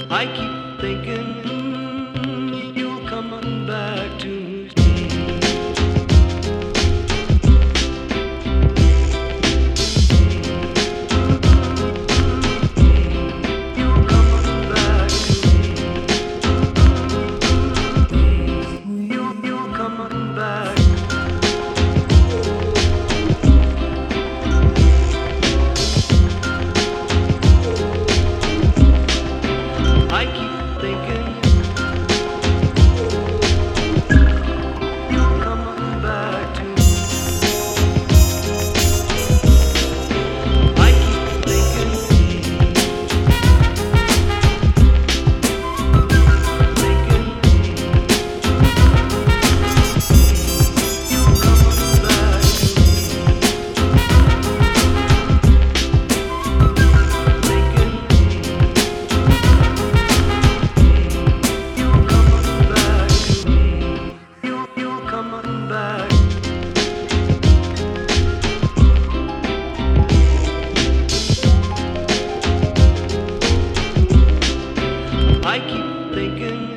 I keep thinking you'll come on back to me. You'll come on back to me. You'll come on back. I keep thinking you'll come on back to me. I keep thinking you'll come on back to you'll come on back to me. You'll come on back. I keep thinking